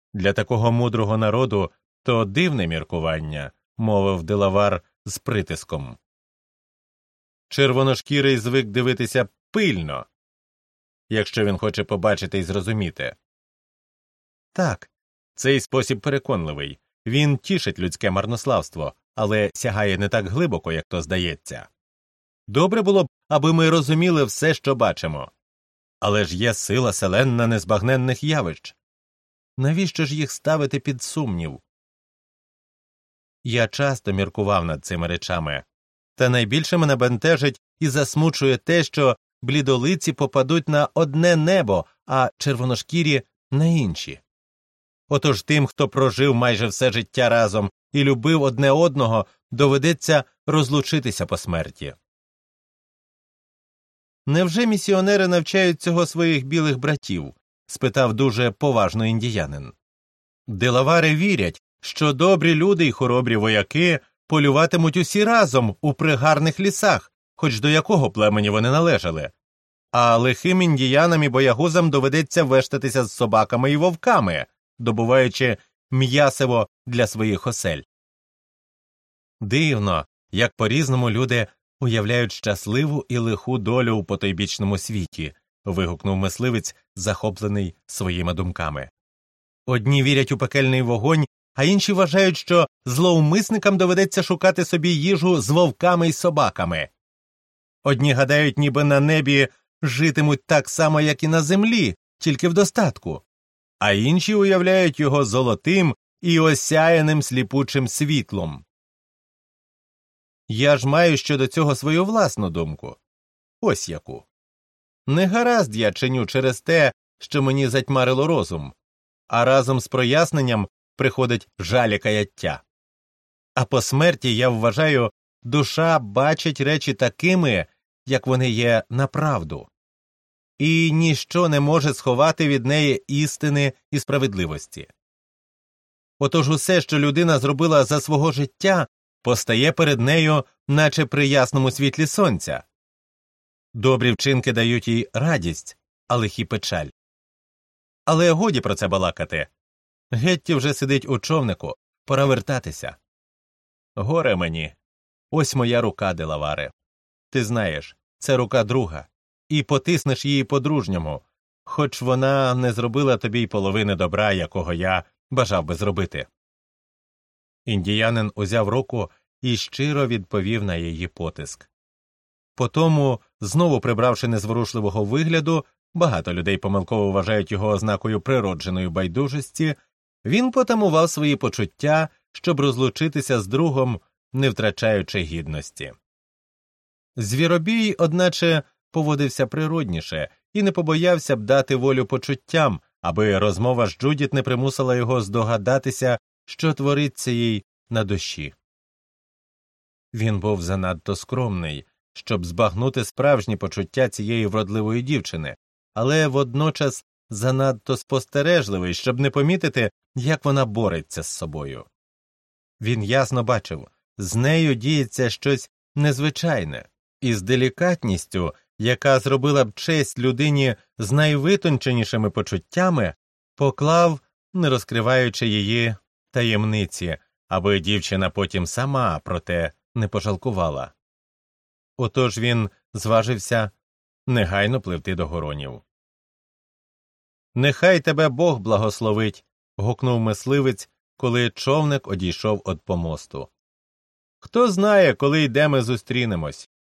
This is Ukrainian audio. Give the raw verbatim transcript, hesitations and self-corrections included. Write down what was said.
Для такого мудрого народу то дивне міркування, мовив Делавар з притиском. Червоношкірий звик дивитися пильно, якщо він хоче побачити і зрозуміти. Так, цей спосіб переконливий. Він тішить людське марнославство, але сягає не так глибоко, як то здається. Добре було б, аби ми розуміли все, що бачимо. Але ж є сила селенна незбагненних явищ. Навіщо ж їх ставити під сумнів? Я часто міркував над цими речами, та найбільше мене бентежить і засмучує те, що блідолиці попадуть на одне небо, а червоношкірі – на інші. Отож тим, хто прожив майже все життя разом і любив одне одного, доведеться розлучитися по смерті. «Невже місіонери навчають цього своїх білих братів?» – спитав дуже поважно індіянин. Делавари вірять, що добрі люди й хоробрі вояки полюватимуть усі разом у пригарних лісах, хоч до якого племені вони належали. А лихим індіянам і боягузам доведеться вештатися з собаками і вовками, добуваючи м'ясиво для своїх осель. Дивно, як по-різному люди уявляють щасливу і лиху долю у потойбічному світі, вигукнув мисливець, захоплений своїми думками. Одні вірять у пекельний вогонь, а інші вважають, що зловмисникам доведеться шукати собі їжу з вовками й собаками. Одні гадають, ніби на небі житимуть так само, як і на землі, тільки в достатку, а інші уявляють його золотим і осяяним сліпучим світлом. Я ж маю щодо цього свою власну думку. Ось яку. Не гаразд я чиню через те, що мені затьмарило розум, а разом з проясненням приходить жаль і каяття. А по смерті, я вважаю, душа бачить речі такими, як вони є направду. І ніщо не може сховати від неї істини і справедливості. Отож усе, що людина зробила за свого життя, постає перед нею, наче при ясному світлі сонця. Добрі вчинки дають їй радість, а лихі печаль. Але годі про це балакати. Гетті вже сидить у човнику, пора вертатися. Горе мені. Ось моя рука, Делаваре. Ти знаєш, це рука друга, і потиснеш її по-дружньому, хоч вона не зробила тобі й половини добра, якого я бажав би зробити. Індіянин узяв руку і щиро відповів на її потиск. Потому, знову прибравши незворушливого вигляду, багато людей помилково вважають його ознакою природженої байдужості, він потамував свої почуття, щоб розлучитися з другом, не втрачаючи гідності. Звіробій, одначе, поводився природніше і не побоявся б дати волю почуттям, аби розмова з Джудіт не примусила його здогадатися, що твориться їй на душі. Він був занадто скромний, щоб збагнути справжні почуття цієї вродливої дівчини, але водночас занадто спостережливий, щоб не помітити, як вона бореться з собою. Він ясно бачив, з нею діється щось незвичайне, і з делікатністю, яка зробила б честь людині з найвитонченішими почуттями, поклав, не розкриваючи її таємниці, аби дівчина потім сама про те не пожалкувала. Отож він зважився негайно пливти до горонів. «Нехай тебе Бог благословить», – гукнув мисливець, коли човник одійшов від помосту. «Хто знає, коли й де ми зустрінемось.